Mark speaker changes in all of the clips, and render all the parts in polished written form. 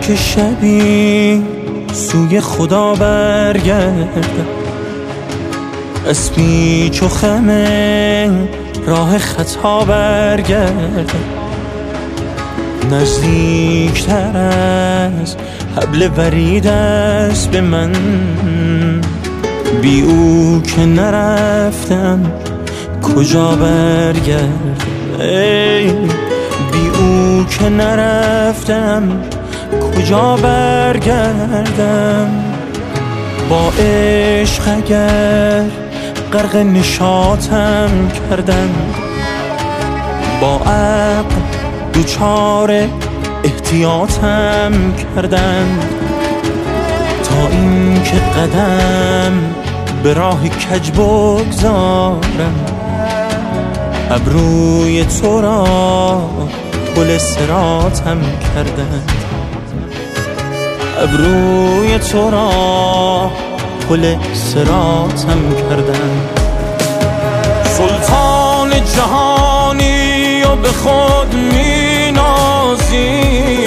Speaker 1: که شبی سوی خدا برگردم، از پیچ و خم راه خطا برگردم، نزدیکتر از حبل ورید است به من، بی او که نرفتم کجا برگردم، بی او که نرفتم کجا برگردم. با عشق اگر غرق نشاطم کردم، با عقل دوچار احتیاطم کردن، تا این که قدم به راه کج بگذارم، ابروی تو را پل صراطم کردن، ابروی تو را پل صراطم کردن. سلطان جهانی و به خود می نازی،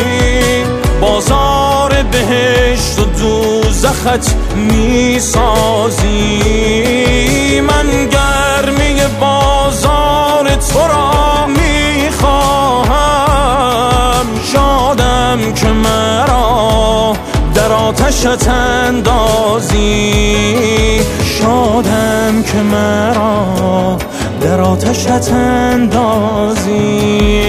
Speaker 1: بازار بهشت و دوزخت می سازی، من گرمی بازار تو را می خواهم، شادم که مرا در آتشت اندازی، شادم که مرا در آتشت اندازی.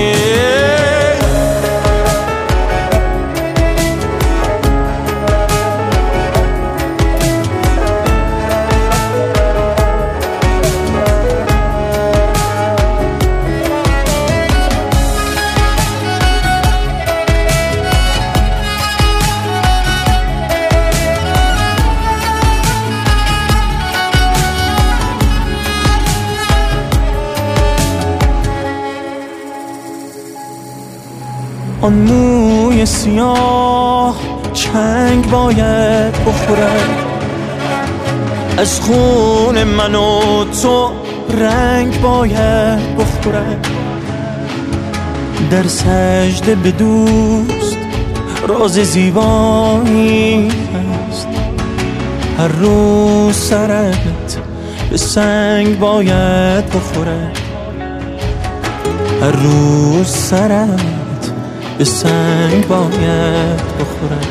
Speaker 1: آن موی سیاه چنگ باید بخورد، از خون من و تو رنگ باید بخورد، در سجده به دوست راز زیبایی هست، هر روز سرت به سنگ باید بخورد، هر روز سرت به سنگ باید بخورد.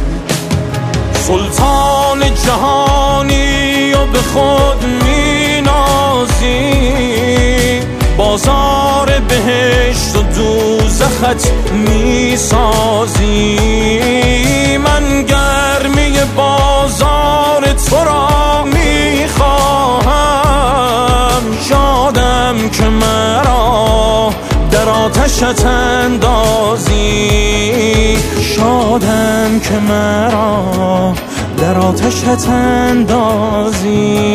Speaker 1: سلطان جهانی و به خود می نازی، بازار بهشت و دوزخت می سازی، من گرمی بازار تو را می خواهم، شادم که مرا در آتشت اندازی، شادم که مرا در آتشت اندازی.